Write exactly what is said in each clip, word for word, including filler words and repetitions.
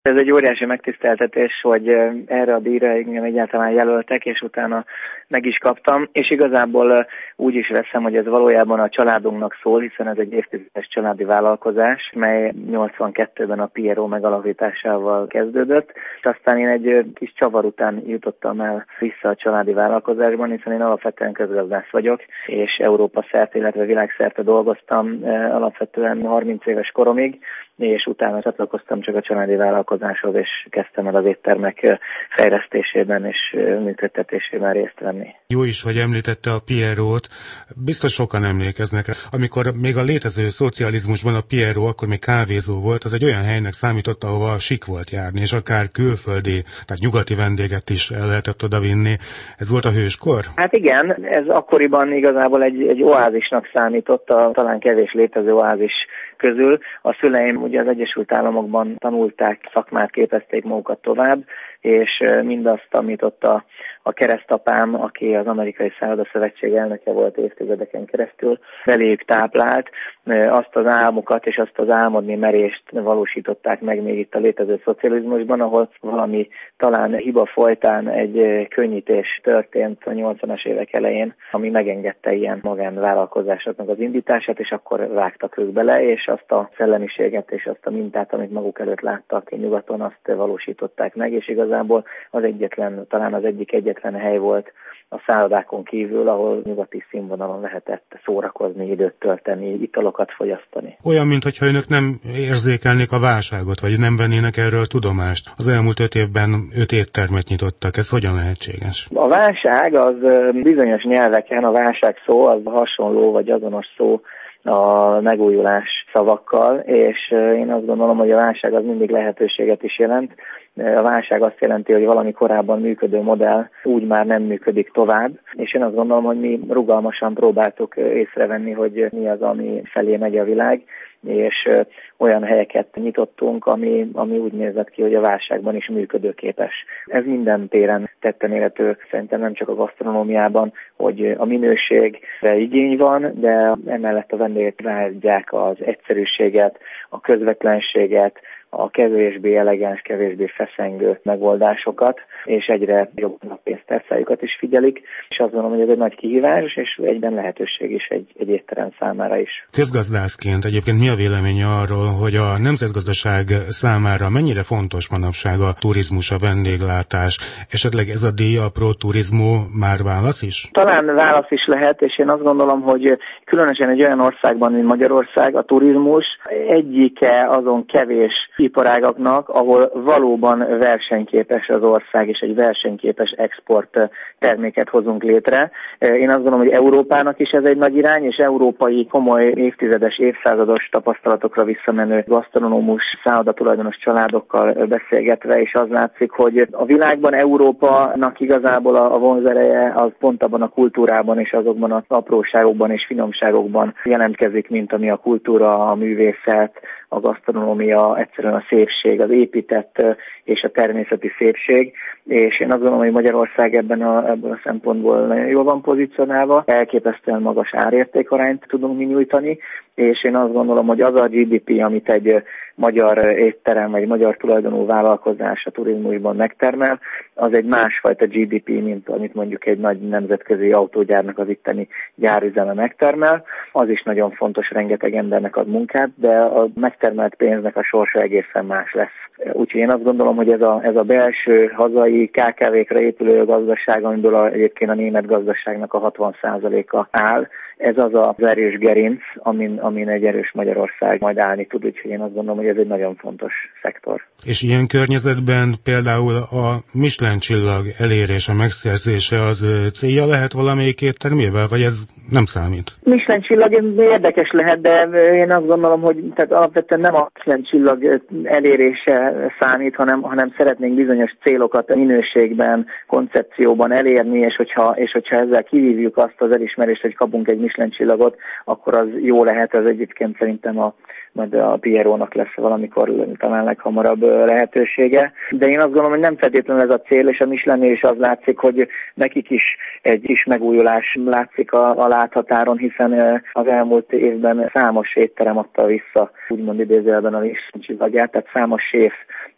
Ez egy óriási megtiszteltetés, hogy erre a díjra engem egyáltalán jelöltek, és utána meg is kaptam, és igazából úgy is veszem, hogy ez valójában a családunknak szól, hiszen ez egy évtizedes családi vállalkozás, mely nyolcvankettőben a Piero megalapításával kezdődött, és aztán én egy kis csavar után jutottam el vissza a családi vállalkozásban, hiszen én alapvetően közgazdász vagyok, és Európa szerte, illetve világszerte dolgoztam alapvetően harminc éves koromig, és utána csatlakoztam csak a családi vállalkozáshoz, és kezdtem el az éttermek fejlesztésében és működtetésében részt venni. Jó is, hogy említette a Pierót. Biztos sokan emlékeznek rá. Amikor még a létező szocializmusban a Piero, akkor még kávézó volt, az egy olyan helynek számított, ahova sik volt járni, és akár külföldi, tehát nyugati vendéget is el lehetett odavinni. Ez volt a hőskor? Hát igen, ez akkoriban igazából egy, egy oázisnak számított, a talán kevés létező oázis közül. A szüleim ugye az Egyesült Államokban tanulták, szakmát képezték magukat tovább, és mindazt, amit ott a, a keresztapám, aki az Amerikai Szállodaszövetség elnöke volt évtizedeken keresztül, beléjük táplált, azt az álmokat és azt az álmodni merést valósították meg még itt a létező szocializmusban, ahol valami talán hiba folytán egy könnyítés történt a nyolcvanas évek elején, ami megengedte ilyen magánvállalkozásoknak az indítását, és akkor vágtak ők bele, és azt a szellemiséget és azt a mintát, amit maguk előtt láttak nyugaton, azt valósították meg, és igazából az egyetlen, talán az egyik egyetlen hely volt a szállodákon kívül, ahol nyugati színvonalon lehetett szórakozni, időt tölteni, italokat fogyasztani. Olyan, mintha önök nem érzékelnék a válságot, vagy nem vennének erről tudomást. Az elmúlt öt évben öt éttermet nyitottak. Ez hogyan lehetséges? A válság az bizonyos nyelveken, a válság szó az hasonló vagy azonos szó a megújulás szavakkal, és én azt gondolom, hogy a válság az mindig lehetőséget is jelent. A válság azt jelenti, hogy valami korábban működő modell úgy már nem működik tovább, és én azt gondolom, hogy mi rugalmasan próbáltuk észrevenni, hogy mi az, ami felé megy a világ, és olyan helyeket nyitottunk, ami, ami úgy nézett ki, hogy a válságban is működőképes. Ez minden téren tetten érhető, szerintem nem csak a gasztronómiában, hogy a minőségre igény van, de emellett a vendégek ráadják az egyszerűséget, a közvetlenséget, a kevésbé elegáns, kevésbé feszengő megoldásokat, és egyre jobban a pénztárcájukat is figyelik, és azt gondolom, hogy ez egy nagy kihívás, és egyben lehetőség is egy, egy étterem számára is. Közgazdászként egyébként mi a véleménye arról, hogy a nemzetgazdaság számára mennyire fontos manapság a turizmus, a vendéglátás? Esetleg ez a díj, a Pro Turismo már válasz is? Talán válasz is lehet, és én azt gondolom, hogy különösen egy olyan országban, mint Magyarország, a turizmus egyike azon kevés iparágaknak, ahol valóban versenyképes az ország, és egy versenyképes export terméket hozunk létre. Én azt gondolom, hogy Európának is ez egy nagy irány, és európai komoly évtizedes, évszázados tapasztalatokra visszamenő gasztronómus, szállodatulajdonos családokkal beszélgetve, és az látszik, hogy a világban Európának igazából a vonzereje az pont abban a kultúrában és azokban az apróságokban és finomságokban jelentkezik, mint ami a kultúra, a művészet, a gasztronómia, egyszerűen a szépség, az épített és a természeti szépség, és én azt gondolom, hogy Magyarország ebben a, ebből a szempontból nagyon jól van pozícionálva, elképesztően magas árértékarányt tudunk mi nyújtani, és én azt gondolom, hogy az a gé dé pé, amit egy magyar étterem vagy magyar tulajdonú vállalkozás a turizmusban megtermel, az egy másfajta gé dé pé, mint amit mondjuk egy nagy nemzetközi autógyárnak az itteni gyárüzeme megtermel. Az is nagyon fontos, rengeteg embernek ad munkát, de a megtermelt pénznek a sorsa egészen más lesz. Úgyhogy én azt gondolom, hogy ez a, ez a belső, hazai ká ká vékra épülő gazdaság, amiből a, egyébként a német gazdaságnak a hatvan százaléka áll, ez az az erős gerinc, amin, amin egy erős Magyarország majd állni tud, úgyhogy én azt gondolom, hogy ez egy nagyon fontos szektor. És ilyen környezetben például a Michelin csillag elérése, megszerzése az célja lehet valamelyik éttermével, vagy ez nem számít? Michelin csillag érdekes lehet, de én azt gondolom, hogy tehát alapvetően nem a Michelin csillag elérése számít, hanem, hanem szeretnénk bizonyos célokat minőségben, koncepcióban elérni, és hogyha, és hogyha ezzel kivívjuk azt az elismerést, hogy kapunk egy Michelin csillagot, akkor az jó lehet, ez egyébként szerintem a majd a Pierónak lesz valamikor talán leghamarabb lehetősége. De én azt gondolom, hogy nem feltétlenül ez a cél, és a Michelinnél is az látszik, hogy nekik is egy kis megújulás látszik a, a láthatáron, hiszen az elmúlt évben számos étterem adta vissza, úgymond idézőjelben a Michelin csillagját, tehát számos séf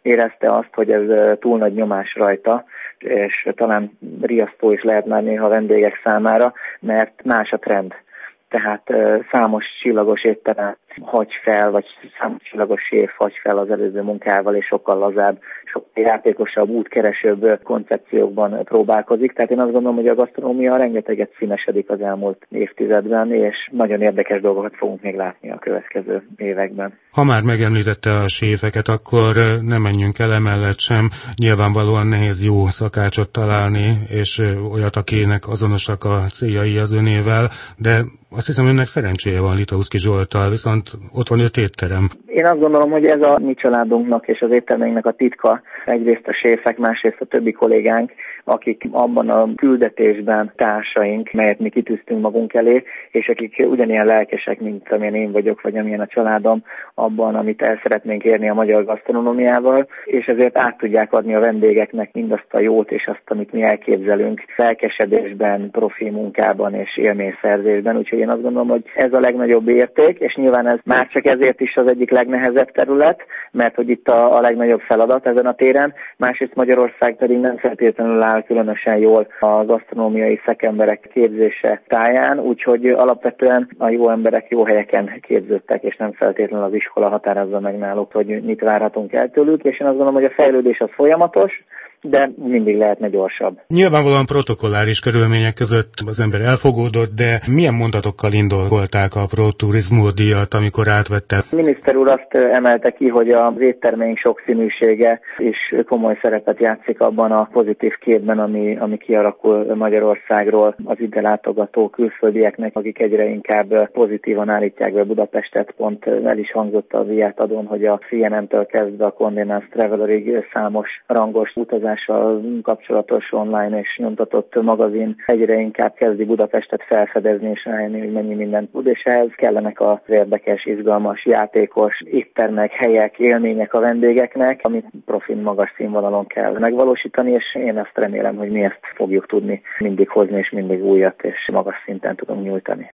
érezte azt, hogy ez túl nagy nyomás rajta, és talán riasztó is lehet már néha a vendégek számára, mert más a trend. Tehát számos csillagos étterem hagy fel, vagy számos csillagos séf hagy fel az előző munkával, és sokkal lazább, sokkal játékosabb, útkeresőbb koncepciókban próbálkozik. Tehát én azt gondolom, hogy a gasztronómia rengeteget színesedik az elmúlt évtizedben, és nagyon érdekes dolgokat fogunk még látni a következő években. Ha már megemlítette a séfeket, akkor ne menjünk el emellett sem. Nyilvánvalóan nehéz jó szakácsot találni, és olyat, akinek azonosak a céljai az önével, de azt hiszem, önnek szerencséje van Litauszky Zsolttal, viszont ott van öt étterem. Én azt gondolom, hogy ez a mi családunknak és az éttermeinknek a titka. Egyrészt a séfek, másrészt a többi kollégánk, akik abban a küldetésben társaink, melyet mi kitűztünk magunk elé, és akik ugyanilyen lelkesek, mint amilyen én vagyok, vagy amilyen a családom, abban, amit el szeretnénk érni a magyar gasztronómiával, és ezért át tudják adni a vendégeknek mindazt a jót, és azt, amit mi elképzelünk, lelkesedésben, profi munkában és élményszerzésben. Úgyhogy én azt gondolom, hogy ez a legnagyobb érték, és nyilván ez már csak ezért is az egyik legnehezebb terület, mert hogy itt a, a legnagyobb feladat ezen a téren, másrészt Magyarország pedig nem feltétlenül áll különösen jól a gasztronómiai szakemberek képzése táján, úgyhogy alapvetően a jó emberek jó helyeken képződtek, és nem feltétlenül az iskola határozza meg náluk, hogy mit várhatunk el tőlük, és én azt gondolom, hogy a fejlődés az folyamatos, de mindig lehetne gyorsabb. Nyilvánvalóan protokolláris körülmények között az ember elfogódott, de milyen mondatokkal indolkolták a Pro Turismo díjat, amikor átvette? A miniszter úr azt emelte ki, hogy az éttermeink sokszínűsége is komoly szerepet játszik abban a pozitív képben, ami, ami kialakul Magyarországról az ide látogató külföldieknek, akik egyre inkább pozitívan állítják be Budapestet. Pont el is hangzott a díjátadón, hogy a C N N-től kezdve a Condé Nast Travelerig számos rangos utazás kapcsolatos online és nyomtatott magazin egyre inkább kezdi Budapestet felfedezni és rájönni, hogy mennyi mindent tud, és ehhez kellenek az érdekes, izgalmas, játékos éttermek, helyek, élmények a vendégeknek, amit profin magas színvonalon kell megvalósítani, és én azt remélem, hogy mi ezt fogjuk tudni mindig hozni, és mindig újat és magas szinten tudunk nyújtani.